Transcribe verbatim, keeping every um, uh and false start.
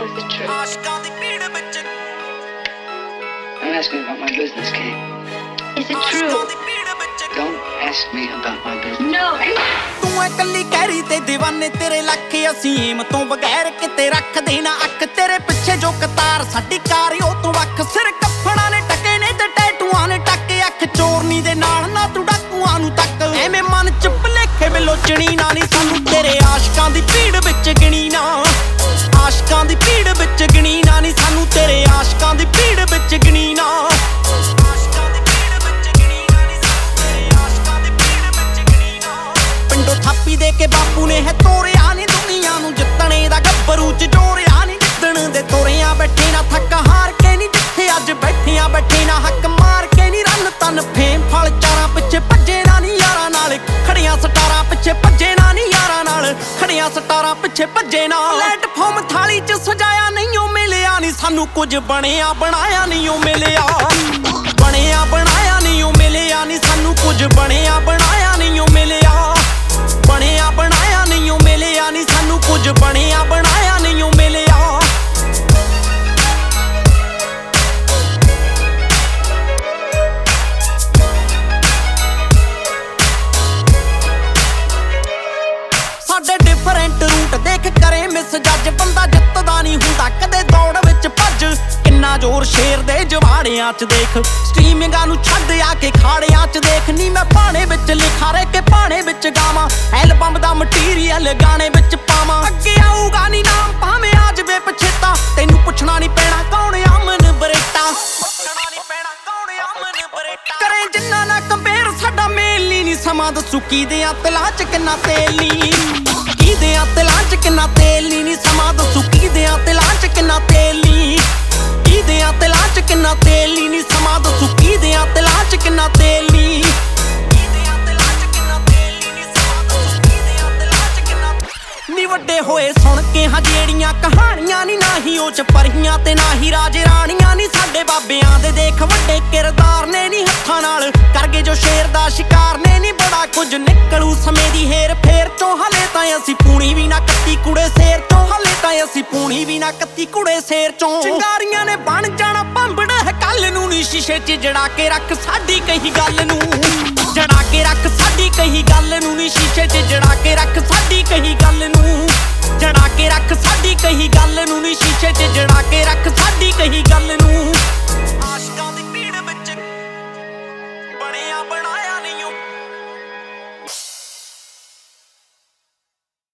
is the truth. Don't ask me about my business, Kate. Is it true? Don't ask me about my business. No. ਤੂੰ ਐ ਕੱਲੀ ਕਹਿਰੀ ਤੇ دیਵਾਨੇ ਤੇਰੇ ਲੱਖ ਅਸੀਮ ਤੋਂ ਬਗੈਰ ਕਿਤੇ ਰੱਖਦੇ ਨਾ ਅੱਖ ਤੇਰੇ ਪਿੱਛੇ ਜੋ ਕਤਾਰ ਸਾਡੀ ਕਾਰਿਓ ਤੋਂ ਵੱਖ ਸਿਰ ਕੱਫਣਾ ਨੇ ਟਕੇ ਨੇ ਤੇ ਟੈਟੂਆਂ ਨੇ ਟੱਕੇ ਅੱਖ ਚੋਰਨੀ ਦੇ ਨਾਲ ਨਾ ਤੂੰ ਡਾਕੂਆਂ ਨੂੰ ਤੱਕ ਐਵੇਂ ਮਨ ਚ ਭਲੇਖੇ ਵਿਲੋਚਣੀ ਨਾ ਨੀ ਸਾਨੂੰ ਤੇਰੇ ਆਸ਼ਕਾਂ ਦੀ ਭੀੜ ਵਿੱਚ ਗਿਣੀ ਨਾ ਆਸ਼ਕਾਂ ਦੀ ਭੀੜ ਵਿੱਚ ਗਿਣੀ ਨਾ ਨੀ ਸਾਨੂੰ ਤੇਰੇ ਆਸ਼ਕਾਂ ਦੀ ਭੀੜ ਵਿੱਚ ਗਿਣੀ ਨਾ ਥਾਪੀ ਦੇ ਕੇ ਬਾਪੂ ਨੇ ਹੈ ਤੋਰਿਆ ਨੀ ਦੁਨੀਆ ਨੂੰ ਜਿੱਤਣੇ ਦਾ ਗੱਭਰੂ ਚ ਜੋਰਿਆ ਨੀ ਜਿੱਦਣ ਦੇ ਤੋਰਿਆਂ ਬੈਠੇ ਨਾ ਥੱਕ ਹਾਰ ਕੇ ਨੀ ਜਿੱਥੇ ਅੱਜ ਬੈਠਿਆਂ ਬੈਠੇ ਨਾ ਹੱਕ ਮਾਰ ਕੇ ਨੀ ਰੰਨ ਤਨ ਫੇਮ ਫਲ ਚਾਰਾਂ ਪਿੱਛੇ ਭੱਜੇ ਨਾ ਨੀ ਯਾਰਾਂ ਨਾਲ ਖੜੀਆਂ ਸਟਾਰਾਂ ਪਿੱਛੇ ਭੱਜੇ ਨਾ ਨੀ ਯਾਰਾਂ ਨਾਲ ਖੜੀਆਂ ਸਟਾਰਾਂ ਪਿੱਛੇ ਭੱਜੇ ਨਾ ਪਲੇਟਫਾਰਮ ਥਾਲੀ ਚ ਸਜਾਇਆ ਨਹੀਂ ਉਹ ਮਿਲਿਆ ਨੀ ਸਾਨੂੰ ਕੁਝ ਬਣਿਆ ਬਣਾਇਆ ਨਹੀਂ ਉਹ ਮਿਲਿਆ ਬਣਿਆ ਬਣਾਇਆ ਨਹੀਂ ਉਹ ਮਿਲਿਆ ਨੀ ਸਾਨੂੰ ਕੁਝ ਬਣਿਆ ਬਣਾਇਆ ਨਹੀਂ ਉਹ ਮਿਲਿਆ ਬਣਿਆ ਬਣਾਇਆ ਨਹੀਂ ਉਹ ਮਿਲਿਆ ਨੀ ਸਾਨੂੰ ਕੁਝ ਬਣਿਆ ਬਣਾਇਆ ਨਹੀਂ ਉਹ ਮਿਲਿਆ ਸਾਡੇ ਡਿਫਰੈਂਟ ਰੂਟ ਦੇਖ ਕਰੇ ਮਿਸ ਜੱਜ ਬੰਦਾ ਜਿੱਤਦਾ ਨਹੀਂ ਹੁੰਦਾ ਕਦੇ ਦੌੜ ਵਿੱਚ ਭੱਜ ਕਿੰਨਾ ਜ਼ੋਰ ਸ਼ੇਰ ਦੇ ਜਵਾੜਿਆਂ ਚ ਦੇਖ ਸਟ੍ਰੀਮਿੰਗਾਂ ਨੂੰ ਛੱਡ ਆ ਕੇ ਖਾੜਿਆਂ ਚ ਦੇਖ ਨੀ ਮੈਂ ਪਾਣੇ ਵਿੱਚ ਲਿਖਾ ਰੇ ਕੇ ਪਾਣੇ ਵਿੱਚ ਗਾਵਾਂ ਐਲਬਮ ਦਾ ਮਟੀਰੀਅਲ ਗਾਣੇ ਵਿੱਚ ਪਾਵਾਂ ਅੱਗੇ ਆਊਗਾ ਨੀ ਨਾਮ ਭਾਵੇਂ ਆ ਜਵੇ ਪਛੇਤਾ ਤੈਨੂੰ ਪੁੱਛਣਾ ਨਹੀਂ ਪੈਣਾ ਕੌਣ ਅਮਨ ਬਰੇਟਾ ਪੁੱਛਣਾ ਨਹੀਂ ਪੈਣਾ ਕੌਣ ਅਮਨ ਬਰੇਟਾ ਕਰੇ ਜਿੰਨਾ ਨਾ ਕੰਪੇਅਰ ਸਾਡਾ ਮੇਲ ਨੀ ਸਮਾਂ ਦੱਸੂ ਕੀਦਿਆਂ ਤਲਾਂ ਚ ਕਿੰਨਾ ਤੇਲ ਨੀ ਕੀਦਿਆਂ ਤਲਾਂ ਚ ਕਿੰਨਾ ਤੇਲ ਨੀ ਸਮਾਂ ਦੱਸੂ ਕੀਦਿਆਂ ਤਲਾਂ ਚ ਕਿੰਨਾ ਤੇਲ ਨੀ ਕੀਦਿਆਂ ਤਲਾਂ ਚ ਕਿੰਨਾ ਤੇਲ ਨੀ ਸਮਾਂ ਦੱਸੂ ਕੀਦਿਆਂ ਤਲਾਂ ਚ ਕਿੰਨਾ ਤੇਲ ਨੀ ਕੀਦਿਆਂ ਤਲਾਂ ਚ ਕਿੰਨਾ ਤੇਲ ਨੀ ਸਮਾਂ ਦੱਸੂ ਕੀਦਿਆਂ ਤਲਾਂ ਚ ਕਿੰਨਾ ਨੀ ਵੱਡੇ ਹੋਏ ਸੁਣ ਕੇ ਹਾਂ ਜਿਹੜੀਆਂ ਕਹਾਣੀਆਂ ਨੀ ਨਾ ਹੀ ਉਹ ਚ ਪਰੀਆਂ ਤੇ ਨਾ ਹੀ ਰਾਜੇ ਰਾਣੀਆਂ ਨੀ ਸਾਡੇ ਬਾਬਿਆਂ ਦੇ ਦੇਖ ਵੱਡੇ ਕਿਰਦਾਰ ਨੇ ਨੀ ਹੱਥਾਂ ਨਾਲ ਕਰਗੇ ਜੋ ਸ਼ੇਰ ਦਾ ਸ਼ਿਕਾਰ ਨੇ ਨੀ ਬੜਾ ਕੁਝ ਨਿਕਲੂ ਸਮੇਂ ਦੀ ਹੇਰ ਫੇਰ ਚੋਂ ਹਲੇ ਤਾਂ ਅਸੀਂ ਪੂਣੀ ਵੀ ਨਾ ਕੱਤੀ ਕੁੜੇ ਸ਼ੇਰ ਚੋਂ ਹਲੇ ਤਾਂ ਅਸੀਂ ਪੂਣੀ ਵੀ ਨਾ ਕੱਤੀ ਕੁੜੇ ਸ਼ੇਰ ਚੋਂ ਚਿੰਗਾਰੀਆਂ ਨੇ ਬਣ ਜਾਣਾ ਭੰਬੜ ਹੈ ਕੱਲ ਨੂੰ ਨੀ ਸ਼ੀਸ਼ੇ 'ਚ ਜੜਾ ਕੇ ਰੱਖ ਸਾਡੀ ਕਹੀ ਗੱਲ ਨੂੰ ਜੜਾ ਕੇ ਰੱਖ ਸਾਡੀ ਕਹੀ ਗੱਲ ਨੂੰ ਨੀ ਸ਼ੀਸ਼ੇ 'ਚ ਜੜਾ ਕੇ ਰੱਖ ਸਾਡੀ ਕਹੀ ਗੱਲ ਨੂੰ ਜੜਾ ਕੇ ਰੱਖ ਸਾਡੀ ਕਹੀ ਗੱਲ ਨੂੰ ਨੀ ਸ਼ੀਸ਼ੇ 'ਚ ਜੜਾ ਕੇ ਰੱਖ ਸਾਡੀ ਕਹੀ ਗੱਲ ਨੂੰ